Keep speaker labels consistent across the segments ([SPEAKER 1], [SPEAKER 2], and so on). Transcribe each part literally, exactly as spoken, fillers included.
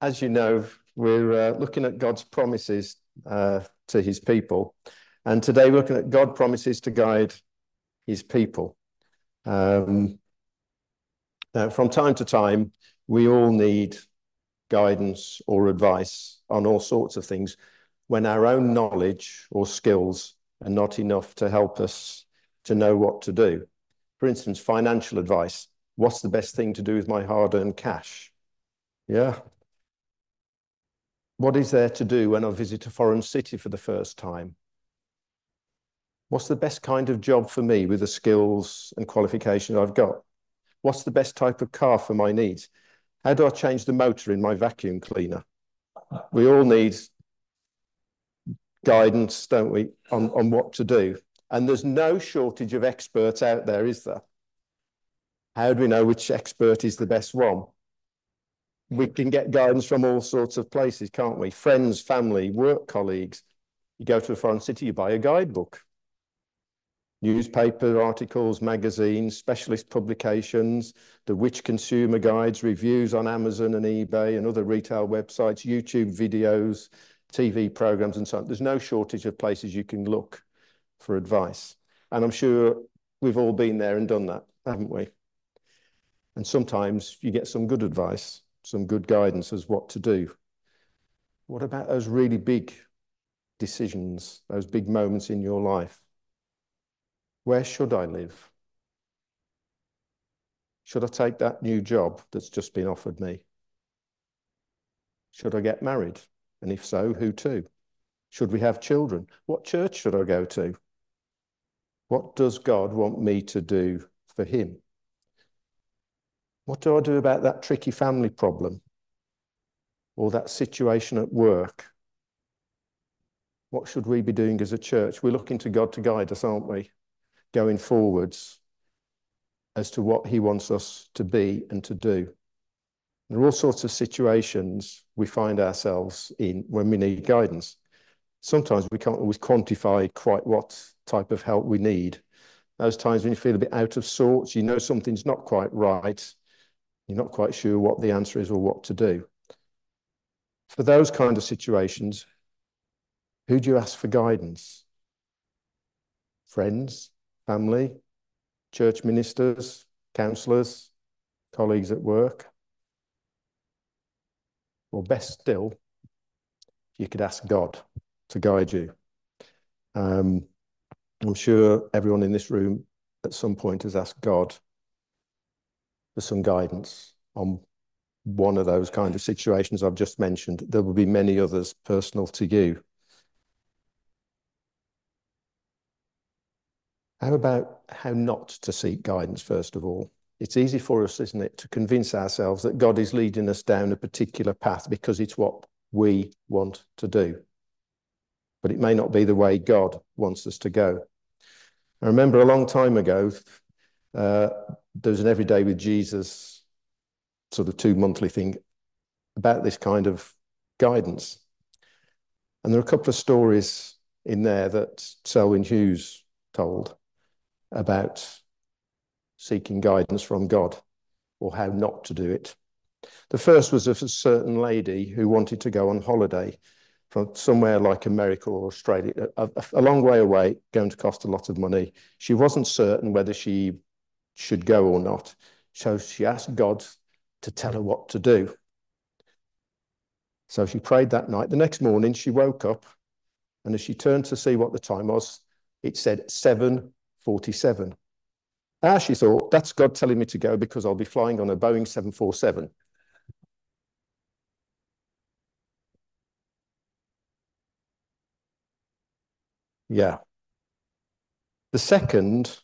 [SPEAKER 1] as you know, we're uh, looking at God's promises uh, to his people. And today we're looking at God promises to guide his people. Um, now, from time to time, we all need guidance or advice on all sorts of things when our own knowledge or skills are not enough to help us to know what to do. For instance, financial advice. What's the best thing to do with my hard-earned cash? Yeah. What is there to do when I visit a foreign city for the first time? What's the best kind of job for me with the skills and qualifications I've got? What's the best type of car for my needs? How do I change the motor in my vacuum cleaner? We all need guidance, don't we, on, on what to do. And there's no shortage of experts out there, is there? How do we know which expert is the best one? We can get guidance from all sorts of places, can't we? Friends, family, work colleagues. You go to a foreign city, you buy a guidebook. Newspaper articles, magazines, specialist publications, the Which Consumer Guides, reviews on Amazon and eBay and other retail websites, YouTube videos, T V programs and so on. There's no shortage of places you can look for advice. And I'm sure we've all been there and done that, haven't we? And sometimes you get some good advice, some good guidance as what to do. What about those really big decisions, those big moments in your life? Where should I live? Should I take that new job that's just been offered me? Should I get married? And if so, who to? Should we have children? What church should I go to? What does God want me to do for him? What do I do about that tricky family problem? Or that situation at work? What should we be doing as a church? We're looking to God to guide us, aren't we? Going forwards as to what he wants us to be and to do. There are all sorts of situations we find ourselves in when we need guidance. Sometimes we can't always quantify quite what type of help we need. Those times when you feel a bit out of sorts, you know something's not quite right, you're not quite sure what the answer is or what to do. For those kind of situations, who do you ask for guidance? Friends, family, church ministers, counsellors, colleagues at work? Or best still, you could ask God to guide you. Um, I'm sure everyone in this room at some point has asked God for some guidance on one of those kind of situations I've just mentioned. There will be many others personal to you. How about how not to seek guidance, first of all? It's easy for us, isn't it, to convince ourselves that God is leading us down a particular path because it's what we want to do. But it may not be the way God wants us to go. I remember a long time ago, uh, there was an Everyday with Jesus sort of two monthly thing about this kind of guidance. And there are a couple of stories in there that Selwyn Hughes told about seeking guidance from God or how not to do it. The first was of a certain lady who wanted to go on holiday from somewhere like America or Australia, a, a, a long way away, going to cost a lot of money. She wasn't certain whether she should go or not. So she asked God to tell her what to do. So she prayed that night. The next morning she woke up, and as she turned to see what the time was, it said seven forty-seven. Ah, she thought, that's God telling me to go because I'll be flying on a Boeing seven forty-seven. Yeah. The second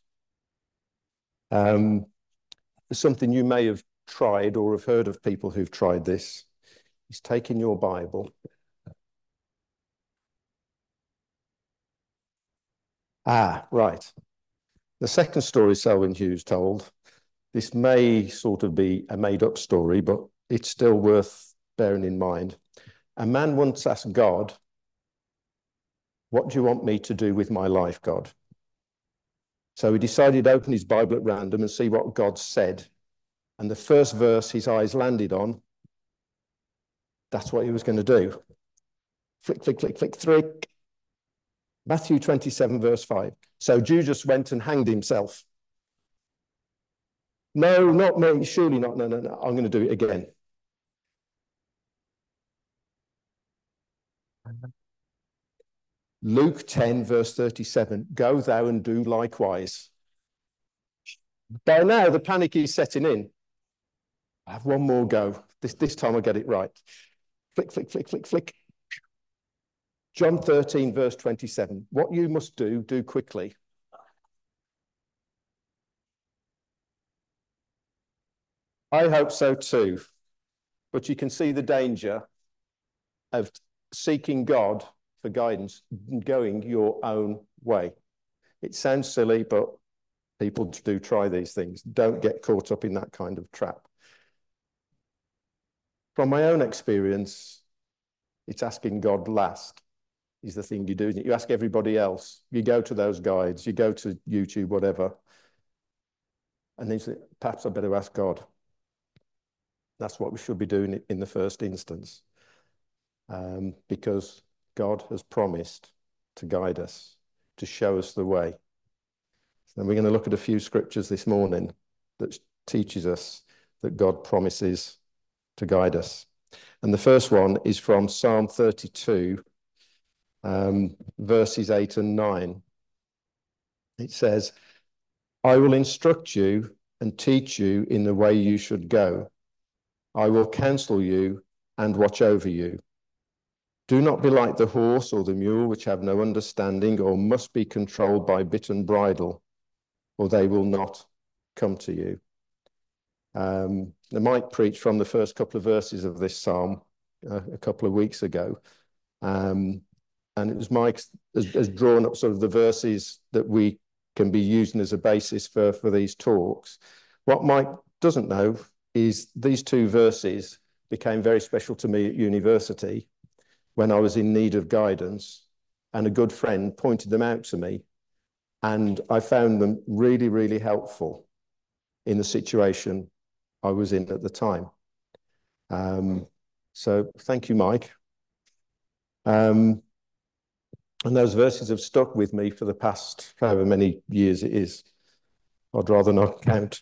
[SPEAKER 1] um, is something you may have tried or have heard of people who've tried this. Is taking your Bible. Ah, right. The second story Selwyn Hughes told, this may sort of be a made-up story, but it's still worth bearing in mind. A man once asked God, what do you want me to do with my life, God? So he decided to open his Bible at random and see what God said. And the first verse his eyes landed on That's what he was going to do. Flick, flick, flick, flick, flick. Matthew twenty-seven, verse five. So Judas went and hanged himself. No, not me. Surely not. No, no, no. I'm going to do it again. Luke ten, verse thirty-seven. Go thou and do likewise. By now, the panic is setting in. I have one more go. This, this time I'll get it right. Flick, flick, flick, flick, flick. John thirteen, verse twenty-seven. What you must do, do quickly. I hope so too. But you can see the danger of seeking God for guidance, going your own way. It sounds silly, but people do try these things. Don't get caught up in that kind of trap. From my own experience, it's asking God last is the thing you do. You ask everybody else. You go to those guides. You go to YouTube, whatever. And then you say, perhaps I better ask God. That's what we should be doing in the first instance. Um, because God has promised to guide us, to show us the way. And we're going to look at a few scriptures this morning that teaches us that God promises to guide us. And the first one is from Psalm thirty-two, um, verses eight and nine. It says, I will instruct you and teach you in the way you should go. I will counsel you and watch over you. Do not be like the horse or the mule, which have no understanding or must be controlled by bit and bridle, or they will not come to you. Um, Mike preached from the first couple of verses of this psalm uh, a couple of weeks ago. Um, and it was Mike has, has drawn up sort of the verses that we can be using as a basis for, for these talks. What Mike doesn't know is these two verses became very special to me at university when I was in need of guidance, and a good friend pointed them out to me, and I found them really, really helpful in the situation I was in at the time. Um, so thank you, Mike. Um, and those verses have stuck with me for the past however many years it is. I'd rather not count.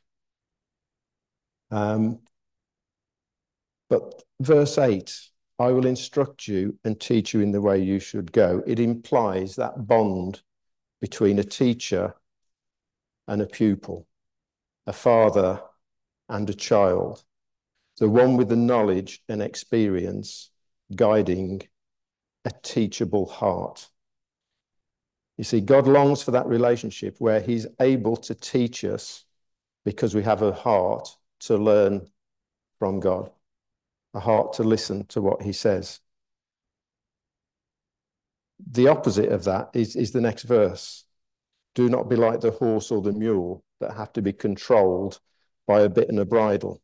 [SPEAKER 1] Um, but verse eight, I will instruct you and teach you in the way you should go. It implies that bond between a teacher and a pupil, a father and a child, the one with the knowledge and experience guiding a teachable heart. You see, God longs for that relationship where he's able to teach us because we have a heart to learn from God, a heart to listen to what he says. The opposite of that is, is the next verse. Do not be like the horse or the mule that have to be controlled by a bit and a bridle.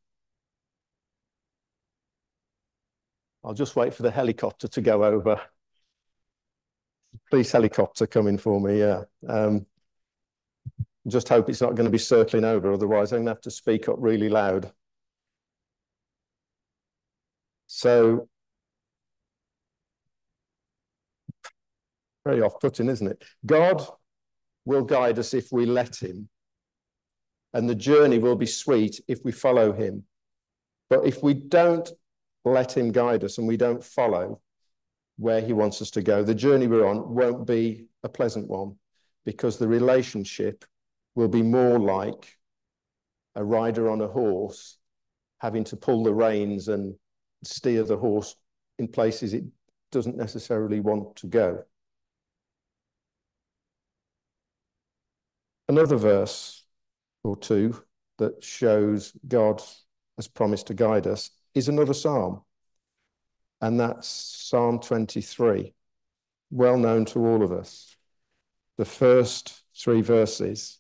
[SPEAKER 1] I'll just wait for the helicopter to go over. Please, helicopter, come in for me, yeah. Um, just hope it's not going to be circling over, otherwise I'm going to have to speak up really loud. So, very off-putting, isn't it? God will guide us if we let him, and the journey will be sweet if we follow him. But if we don't let him guide us and we don't follow where he wants us to go, the journey we're on won't be a pleasant one, because the relationship will be more like a rider on a horse having to pull the reins and steer the horse in places it doesn't necessarily want to go. Another verse or two that shows God has promised to guide us is another psalm, and that's Psalm twenty-three, well known to all of us. The first three verses.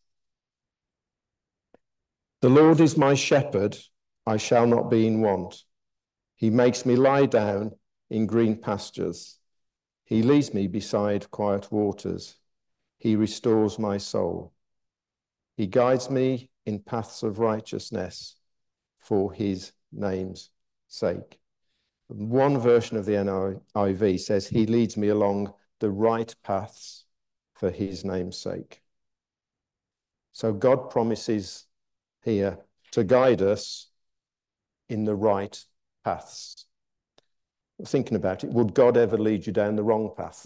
[SPEAKER 1] The Lord is my shepherd, I shall not be in want. He makes me lie down in green pastures. He leads me beside quiet waters. He restores my soul. He guides me in paths of righteousness for his name's sake. One version of the N I V says, he leads me along the right paths for his name's sake. So God promises here to guide us in the right paths. Thinking about it, would God ever lead you down the wrong path?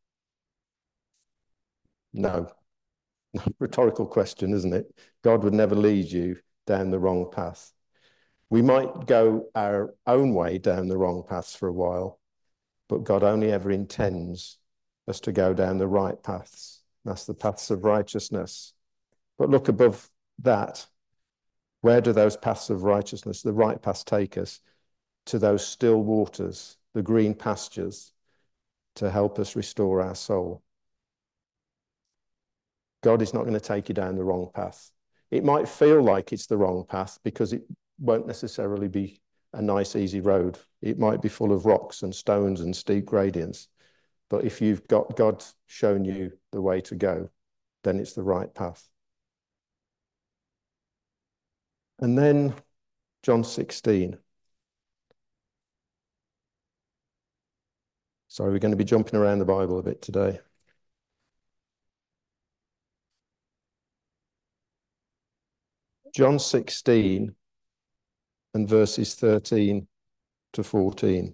[SPEAKER 1] No. Rhetorical question, isn't it? God would never lead you down the wrong path. We might go our own way down the wrong paths for a while, but God only ever intends us to go down the right paths. That's the paths of righteousness. But look above that. Where do those paths of righteousness, the right paths, take us? To those still waters, the green pastures, to help us restore our soul. God is not going to take you down the wrong path. It might feel like it's the wrong path because it won't necessarily be a nice, easy road. It might be full of rocks and stones and steep gradients. But if you've got God shown you the way to go, then it's the right path. And then John sixteen. Sorry, we're going to be jumping around the Bible a bit today. John sixteen and verses thirteen to fourteen.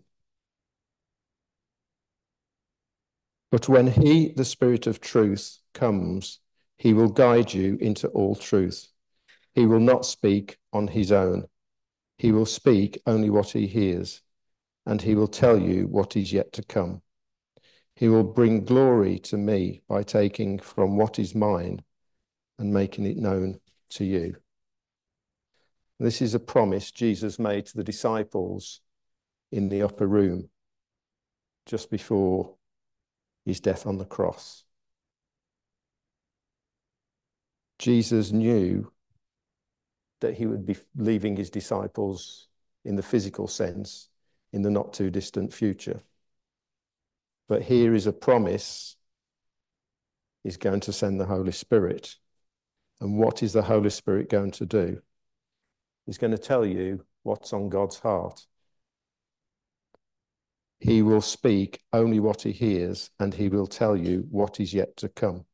[SPEAKER 1] But when he, the Spirit of truth, comes, he will guide you into all truth. He will not speak on his own. He will speak only what he hears, and he will tell you what is yet to come. He will bring glory to me by taking from what is mine and making it known to you. This is a promise Jesus made to the disciples in the upper room just before his death on the cross. Jesus knew that he would be leaving his disciples in the physical sense in the not too distant future. But here is a promise. He's going to send the Holy Spirit. And what is the Holy Spirit going to do? He's going to tell you what's on God's heart. He will speak only what he hears, and he will tell you what is yet to come.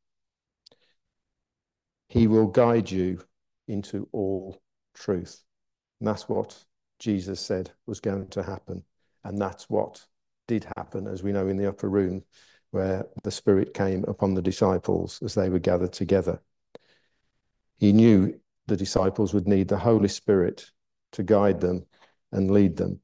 [SPEAKER 1] He will guide you into all truth. And that's what Jesus said was going to happen. And that's what did happen, as we know in the upper room, where the Spirit came upon the disciples as they were gathered together. He knew the disciples would need the Holy Spirit to guide them and lead them.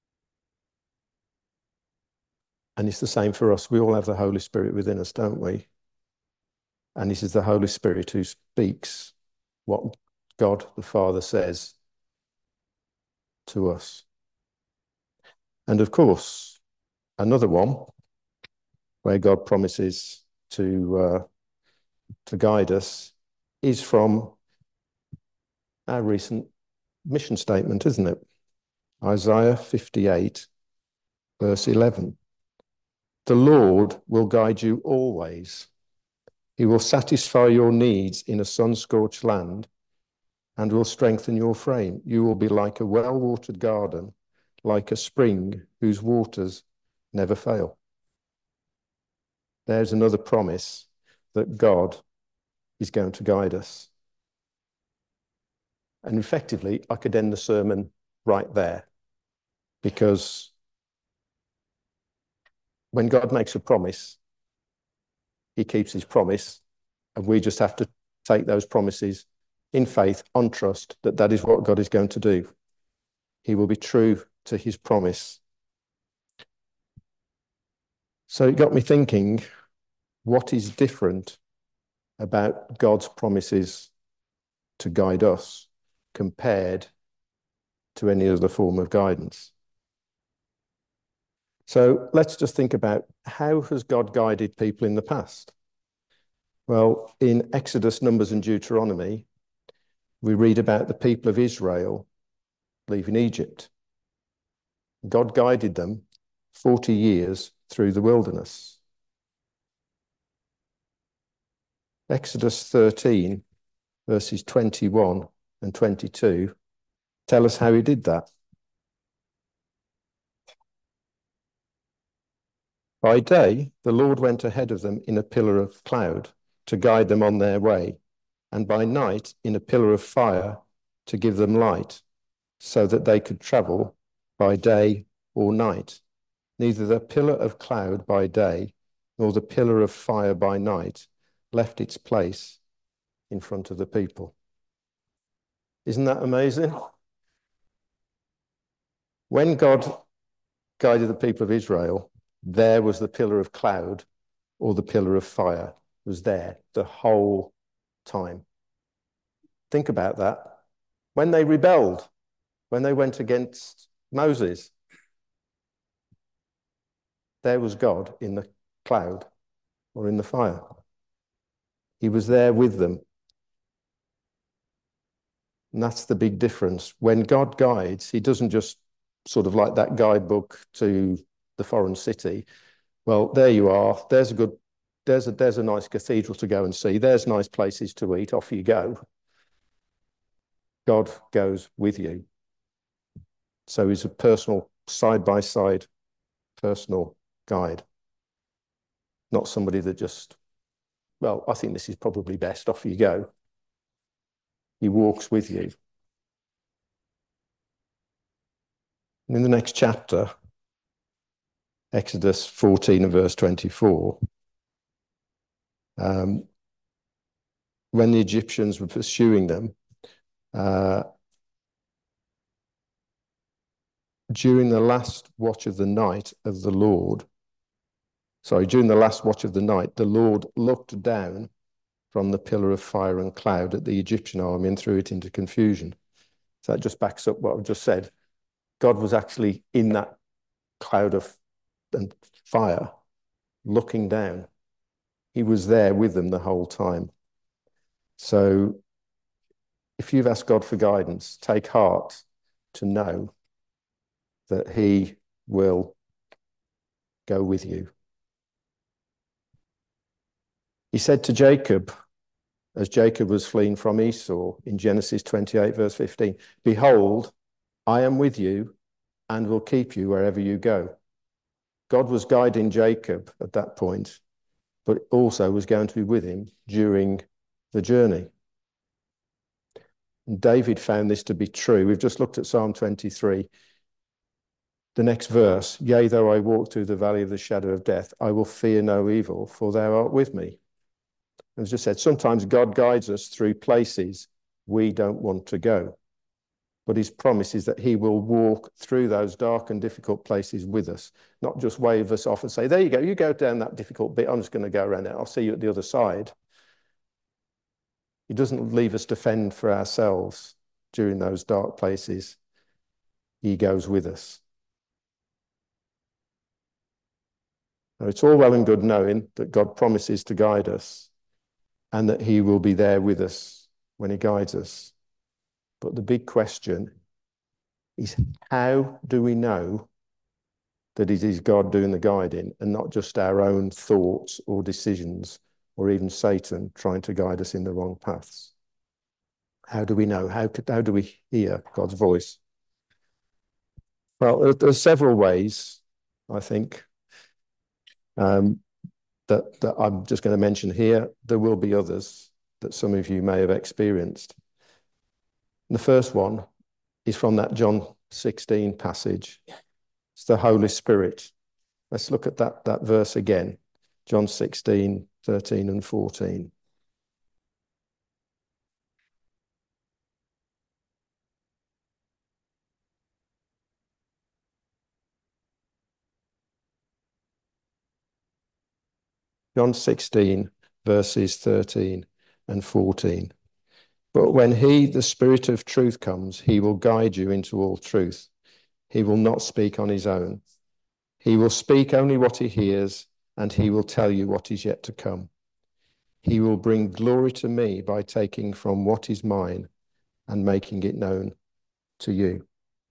[SPEAKER 1] And it's the same for us. We all have the Holy Spirit within us, don't we? And this is the Holy Spirit who speaks what God the Father says to us. And of course, another one where God promises to, uh, to guide us is from our recent mission statement, isn't it? Isaiah fifty-eight, verse eleven. The Lord will guide you always. He will satisfy your needs in a sun-scorched land and will strengthen your frame. You will be like a well-watered garden, like a spring whose waters never fail. There's another promise that God is going to guide us. And effectively, I could end the sermon right there, because when God makes a promise, he keeps his promise, and we just have to take those promises in faith, on trust, that that is what God is going to do. He will be true to his promise. So it got me thinking, what is different about God's promises to guide us compared to any other form of guidance? So let's just think about, how has God guided people in the past? Well, in Exodus, Numbers, and Deuteronomy, we read about the people of Israel leaving Egypt. God guided them forty years through the wilderness. Exodus thirteen, verses twenty-one and twenty-two, tell us how he did that. By day, the Lord went ahead of them in a pillar of cloud to guide them on their way, and by night in a pillar of fire to give them light, so that they could travel by day or night. Neither the pillar of cloud by day nor the pillar of fire by night left its place in front of the people. Isn't that amazing? When God guided the people of Israel, there was the pillar of cloud or the pillar of fire was there the whole time. Think about that. When they rebelled, when they went against Moses, there was God in the cloud or in the fire. He was there with them. And that's the big difference. When God guides, he doesn't just sort of like that guidebook to the foreign city. Well, there you are. There's a good, there's a, there's a nice cathedral to go and see. There's nice places to eat. Off you go. God goes with you. So he's a personal, side-by-side, personal guide. Not somebody that just, well, I think this is probably best. Off you go. He walks with you. And in the next chapter, Exodus fourteen and verse twenty-four, um, when the Egyptians were pursuing them, uh, during the last watch of the night of the Lord, sorry, during the last watch of the night, the Lord looked down from the pillar of fire and cloud at the Egyptian army and threw it into confusion. So that just backs up what I've just said. God was actually in that cloud of and fire, looking down. He was there with them the whole time. So if you've asked God for guidance, take heart to know that he will go with you. He said to Jacob, as Jacob was fleeing from Esau in Genesis twenty-eight, verse fifteen, behold, I am with you and will keep you wherever you go. God was guiding Jacob at that point, but also was going to be with him during the journey. And David found this to be true. We've just looked at Psalm twenty-three. The next verse, yea, though I walk through the valley of the shadow of death, I will fear no evil, for thou art with me. As I said, sometimes God guides us through places we don't want to go. But his promise is that he will walk through those dark and difficult places with us, not just wave us off and say, there you go, you go down that difficult bit, I'm just going to go around it, I'll see you at the other side. He doesn't leave us to fend for ourselves during those dark places. He goes with us. Now, it's all well and good knowing that God promises to guide us and that he will be there with us when he guides us. But the big question is, how do we know that it is God doing the guiding and not just our own thoughts or decisions or even Satan trying to guide us in the wrong paths? How do we know? How, could, how do we hear God's voice? Well, there, there are several ways, I think, um, that, that I'm just going to mention here. There will be others that some of you may have experienced. The first one is from that John sixteen passage. It's the Holy Spirit. Let's look at that, that verse again. John sixteen, thirteen and fourteen. John sixteen, verses thirteen and fourteen. But when he, the Spirit of truth, comes, he will guide you into all truth. He will not speak on his own. He will speak only what he hears, and he will tell you what is yet to come. He will bring glory to me by taking from what is mine and making it known to you.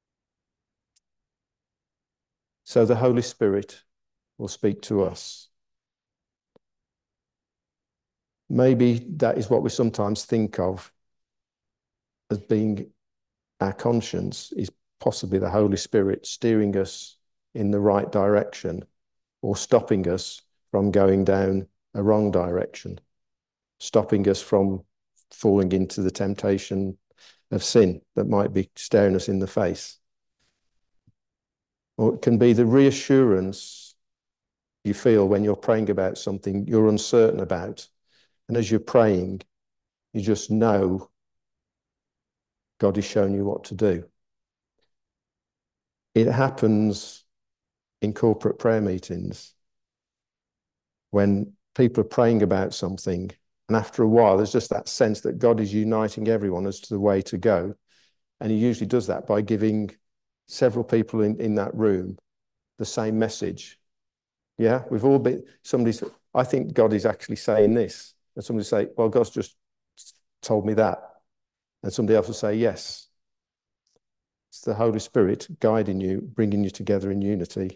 [SPEAKER 1] So the Holy Spirit will speak to us. Maybe that is what we sometimes think of as being our conscience, is possibly the Holy Spirit steering us in the right direction or stopping us from going down a wrong direction, stopping us from falling into the temptation of sin that might be staring us in the face. Or it can be the reassurance you feel when you're praying about something you're uncertain about. And as you're praying, you just know God is showing you what to do. It happens in corporate prayer meetings when people are praying about something, and after a while, there's just that sense that God is uniting everyone as to the way to go. And he usually does that by giving several people in, in that room the same message. Yeah, we've all been, somebody's, I think God is actually saying this. And somebody say, well, God's just told me that. And somebody else will say, yes. It's the Holy Spirit guiding you, bringing you together in unity.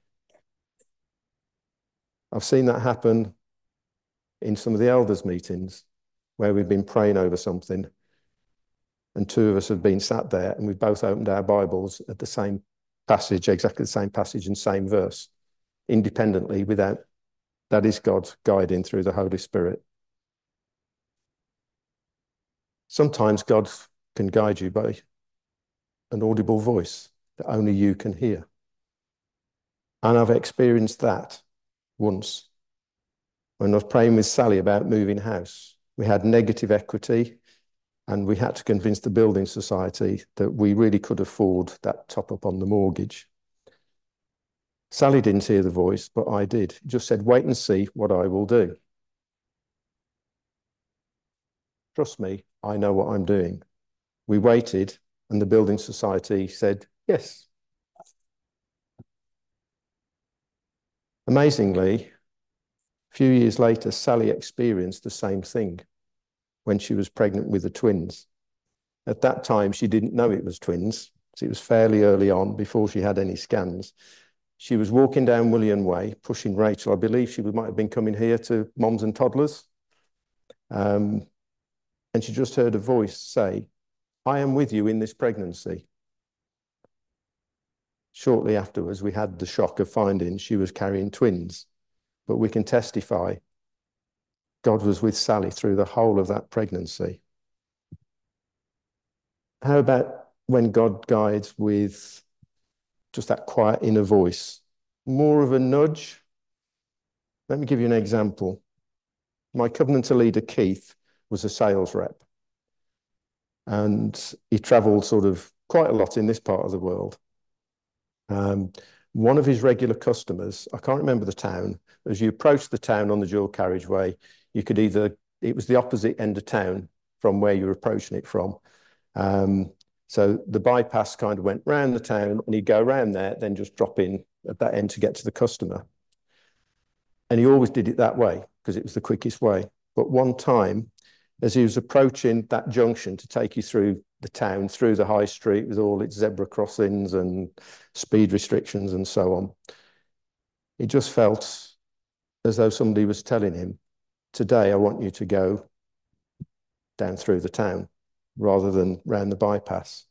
[SPEAKER 1] I've seen that happen in some of the elders' meetings where we've been praying over something and two of us have been sat there and we've both opened our Bibles at the same passage, exactly the same passage and same verse, independently, without, that is God guiding through the Holy Spirit. Sometimes God can guide you by an audible voice that only you can hear. And I've experienced that once. When I was praying with Sally about moving house, we had negative equity and we had to convince the building society that we really could afford that top up on the mortgage. Sally didn't hear the voice, but I did. He just said, wait and see what I will do. Trust me, I know what I'm doing. We waited and the building society said, yes. Amazingly, a few years later, Sally experienced the same thing when she was pregnant with the twins. At that time, she didn't know it was twins. So it was fairly early on, before she had any scans. She was walking down William Way, pushing Rachel. I believe she might have been coming here to Moms and Toddlers. Um, and she just heard a voice say, I am with you in this pregnancy. Shortly afterwards, we had the shock of finding she was carrying twins. But we can testify God was with Sally through the whole of that pregnancy. How about when God guides with just that quiet inner voice? More of a nudge. Let me give you an example. My covenanter leader, Keith, was a sales rep. And he travelled sort of quite a lot in this part of the world. Um, one of his regular customers, I can't remember the town, as you approached the town on the dual carriageway, you could either, it was the opposite end of town from where you were approaching it from. Um, so the bypass kind of went round the town and he'd go around there, then just drop in at that end to get to the customer. And he always did it that way because it was the quickest way. But one time, as he was approaching that junction to take you through the town, through the high street with all its zebra crossings and speed restrictions and so on, he just felt as though somebody was telling him, today I want you to go down through the town rather than round the bypass.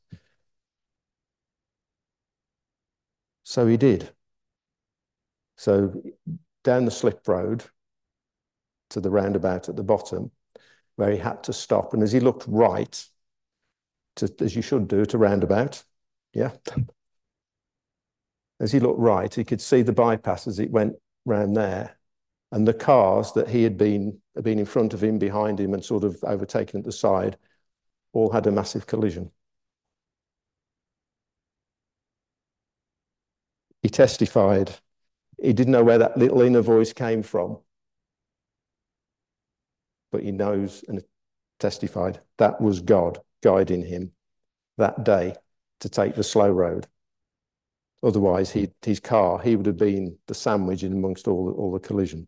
[SPEAKER 1] So he did. So down the slip road to the roundabout at the bottom, where he had to stop. And as he looked right, to, as you should do at a roundabout, yeah. As he looked right, he could see the bypass as it went round there. And the cars that he had been, had been in front of him, behind him, and sort of overtaken at the side, all had a massive collision. He testified. He didn't know where that little inner voice came from, but he knows and testified that was God guiding him that day to take the slow road. Otherwise, he, his car, he would have been the sandwich in amongst all the, all the collision.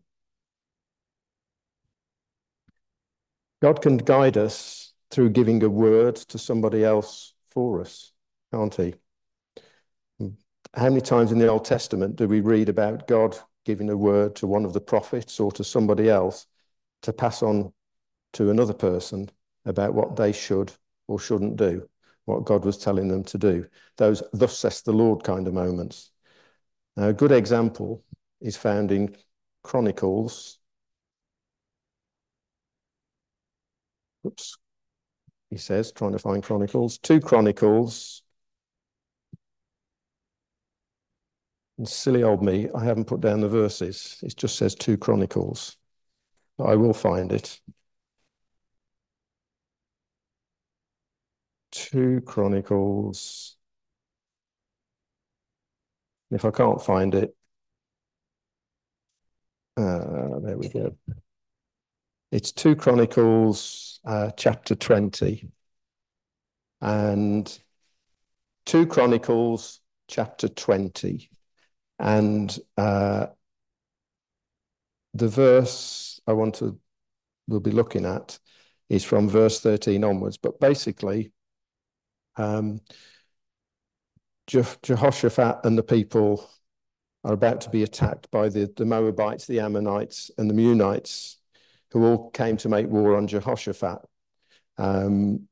[SPEAKER 1] God can guide us through giving a word to somebody else for us, can't he? How many times in the Old Testament do we read about God giving a word to one of the prophets or to somebody else to pass on to another person about what they should or shouldn't do, what God was telling them to do? Those thus says the Lord kind of moments. Now, a good example is found in Chronicles. Oops. He says, trying to find Chronicles, two Chronicles. And silly old me, I haven't put down the verses. It just says two Chronicles. But I will find it. Two Chronicles. If I can't find it, uh, there we go. It's two Chronicles, uh, chapter twenty. And two Chronicles, chapter twenty. And uh, the verse I want to, we'll be looking at is from verse thirteen onwards. But basically, um, Je Jehoshaphat and the people are about to be attacked by the, the Moabites, the Ammonites, and the Meunites, who all came to make war on Jehoshaphat. Um,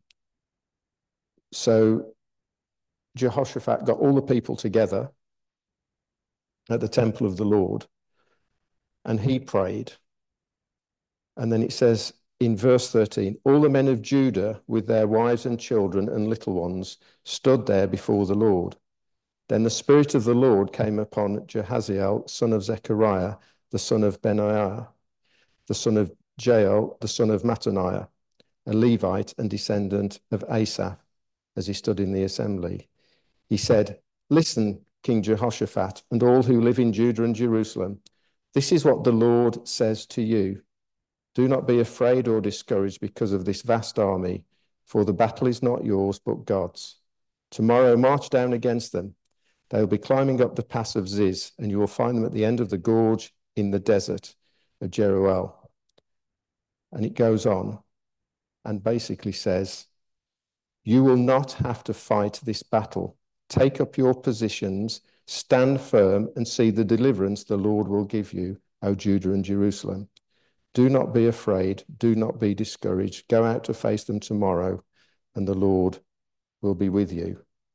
[SPEAKER 1] so Jehoshaphat got all the people together at the temple of the Lord, and he prayed. And then it says in verse thirteen, all the men of Judah with their wives and children and little ones stood there before the Lord. Then the Spirit of the Lord came upon Jehaziel, son of Zechariah, the son of Benaiah, the son of Jael, the son of Mattaniah, a Levite and descendant of Asaph, as he stood in the assembly. He said, listen, King Jehoshaphat, and all who live in Judah and Jerusalem, this is what the Lord says to you. Do not be afraid or discouraged because of this vast army, for the battle is not yours, but God's. Tomorrow march down against them. They will be climbing up the pass of Ziz, and you will find them at the end of the gorge in the desert of Jeruel. And it goes on and basically says, you will not have to fight this battle. Take up your positions, stand firm, and see the deliverance the Lord will give you, O Judah and Jerusalem. Do not be afraid. Do not be discouraged. Go out to face them tomorrow, and the Lord will be with you.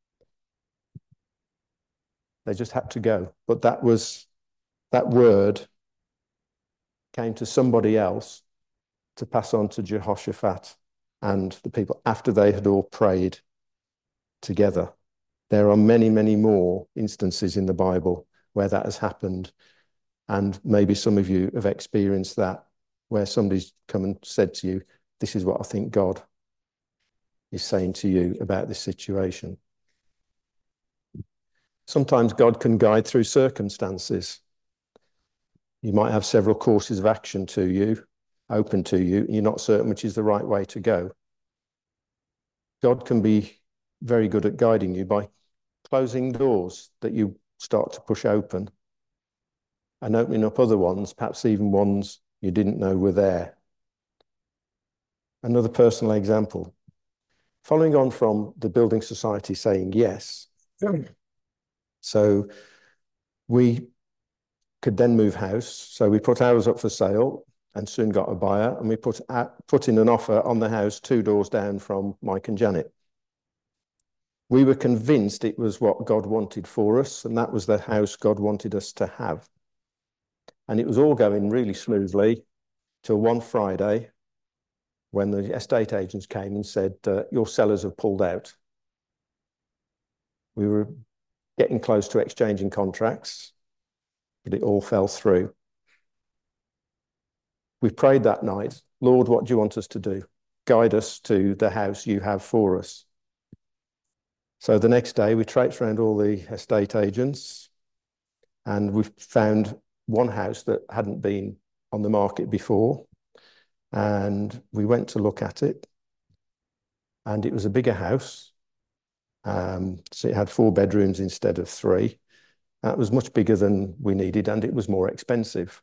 [SPEAKER 1] They just had to go. But that was, that word came to somebody else to pass on to Jehoshaphat and the people after they had all prayed together. There are many, many more instances in the Bible where that has happened. And maybe some of you have experienced that, where somebody's come and said to you, this is what I think God is saying to you about this situation. Sometimes God can guide through circumstances. You might have several courses of action to you, open to you. You're not certain which is the right way to go. God can be very good at guiding you by closing doors that you start to push open and opening up other ones, perhaps even ones you didn't know were there. Another personal example. Following on from the building society saying yes, so we could then move house. So we put ours up for sale and soon got a buyer, and we put, at, put in an offer on the house two doors down from Mike and Janet. We were convinced it was what God wanted for us, and that was the house God wanted us to have. And it was all going really smoothly till one Friday when the estate agents came and said, uh, your sellers have pulled out. We were getting close to exchanging contracts, but it all fell through. We prayed that night, Lord, what do you want us to do? Guide us to the house you have for us. So the next day we traipsed around all the estate agents, and we found one house that hadn't been on the market before. And we went to look at it, and it was a bigger house. Um, so it had four bedrooms instead of three. That was much bigger than we needed, and it was more expensive.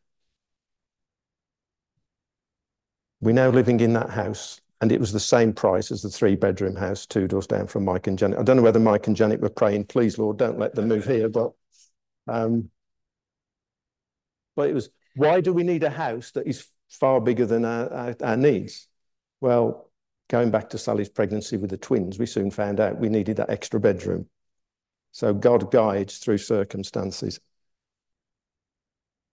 [SPEAKER 1] We're now living in that house, and it was the same price as the three-bedroom house two doors down from Mike and Janet. I don't know whether Mike and Janet were praying, please, Lord, don't let them move here, but um, but it was, why do we need a house that is far bigger than our, our, our needs? Well, going back to Sally's pregnancy with the twins, we soon found out we needed that extra bedroom. So God guides through circumstances.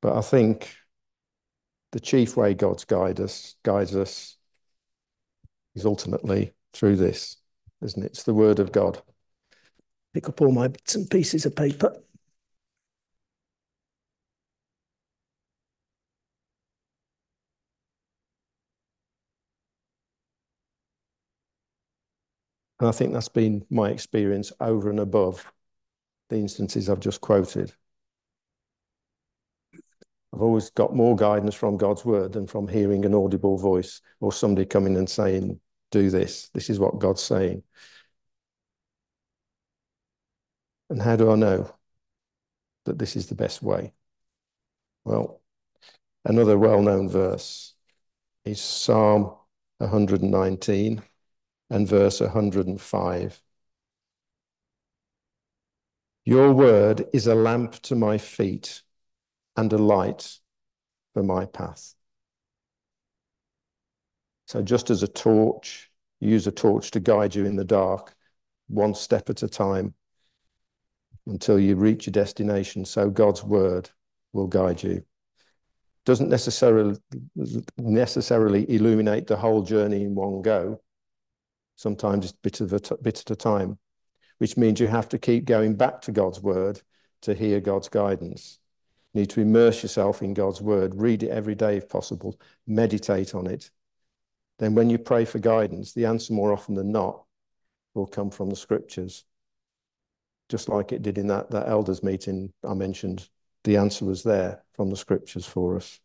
[SPEAKER 1] But I think the chief way God's guide us, guides us is ultimately through this, isn't it? It's the word of God. Pick up all my bits and pieces of paper. And I think that's been my experience over and above the instances I've just quoted. I've always got more guidance from God's word than from hearing an audible voice or somebody coming and saying, do this. This is what God's saying. And how do I know that this is the best way? Well, another well-known verse is Psalm one hundred nineteen and verse one hundred five. Your word is a lamp to my feet and a light for my path. So just as a torch, you use a torch to guide you in the dark, one step at a time until you reach your destination. So God's word will guide you. Doesn't necessarily, necessarily illuminate the whole journey in one go. Sometimes it's a bit, of a t- bit at a time, which means you have to keep going back to God's word to hear God's guidance. You need to immerse yourself in God's word, read it every day if possible, meditate on it. Then when you pray for guidance, the answer more often than not will come from the scriptures. Just like it did in that, that elders meeting I mentioned, the answer was there from the scriptures for us.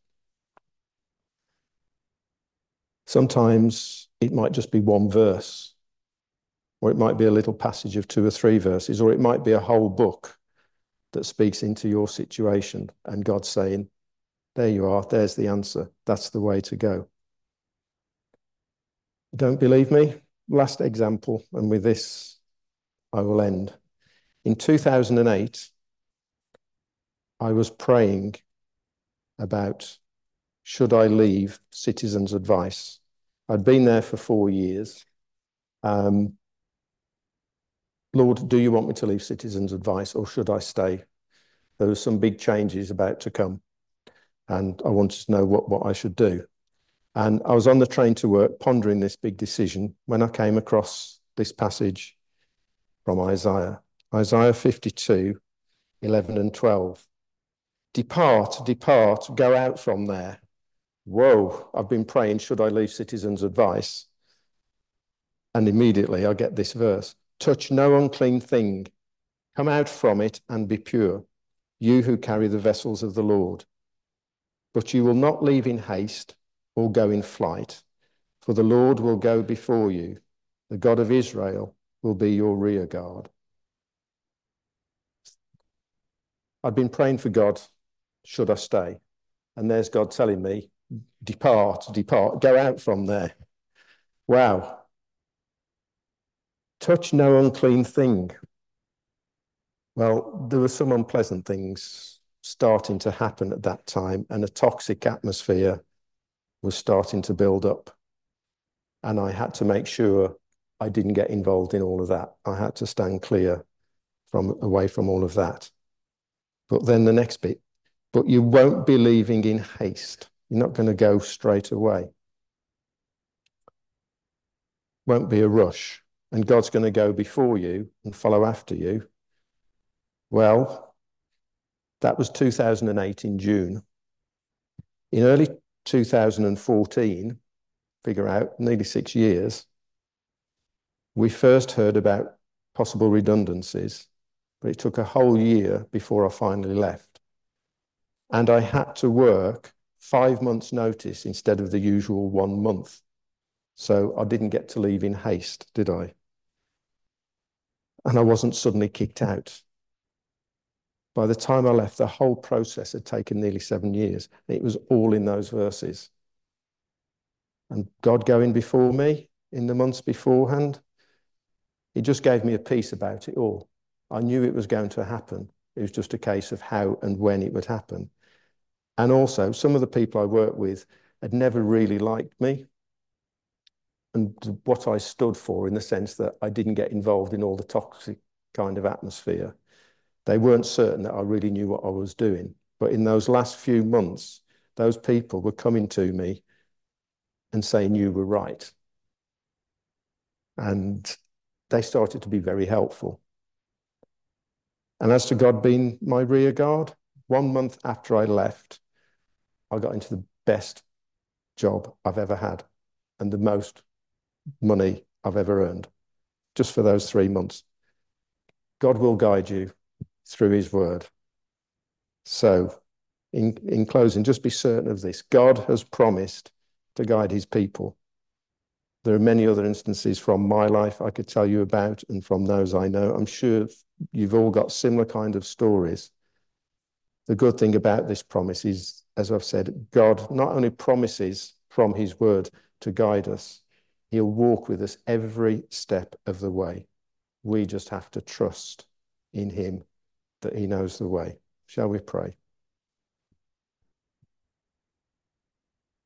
[SPEAKER 1] Sometimes it might just be one verse, or it might be a little passage of two or three verses, or it might be a whole book that speaks into your situation and God's saying, there you are, there's the answer. That's the way to go. Don't believe me? Last example, and with this I will end. In two thousand eight, I was praying about should I leave Citizens Advice. I'd been there for four years. Um, Lord, do you want me to leave Citizens Advice or should I stay? There were some big changes about to come and I wanted to know what, what I should do. And I was on the train to work pondering this big decision when I came across this passage from Isaiah. Isaiah fifty-two, eleven and twelve. Depart, depart, go out from there. Whoa, I've been praying, should I leave Citizens Advice? And immediately I get this verse. Touch no unclean thing. Come out from it and be pure, you who carry the vessels of the Lord. But you will not leave in haste or go in flight, for the Lord will go before you. The God of Israel will be your rear guard. I'd been praying for God, should I stay? And there's God telling me, depart, depart, go out from there. Wow. Touch no unclean thing. Well, there were some unpleasant things starting to happen at that time, and a toxic atmosphere was starting to build up. And I had to make sure I didn't get involved in all of that. I had to stand clear from away from all of that. But then the next bit, but you won't be leaving in haste. You're not going to go straight away. Won't be a rush. And God's going to go before you and follow after you. Well, that was two thousand eight in June. In early two thousand fourteen, figure out, nearly six years, we first heard about possible redundancies, but it took a whole year before I finally left. And I had to work five months' notice instead of the usual one month. So I didn't get to leave in haste, did I? And I wasn't suddenly kicked out. By the time I left, the whole process had taken nearly seven years. It was all in those verses. And God going before me in the months beforehand, He just gave me a peace about it all. I knew it was going to happen. It was just a case of how and when it would happen. And also, some of the people I worked with had never really liked me and what I stood for, in the sense that I didn't get involved in all the toxic kind of atmosphere. They weren't certain that I really knew what I was doing. But in those last few months, those people were coming to me and saying you were right. And they started to be very helpful. And as to God being my rear guard, one month after I left, I got into the best job I've ever had and the most money I've ever earned, just for those three months. God will guide you through his word. So in, in closing, just be certain of this. God has promised to guide his people. There are many other instances from my life I could tell you about and from those I know. I'm sure you've all got similar kind of stories. The good thing about this promise is, as I've said, God not only promises from his word to guide us, he'll walk with us every step of the way. We just have to trust in him that he knows the way. Shall we pray?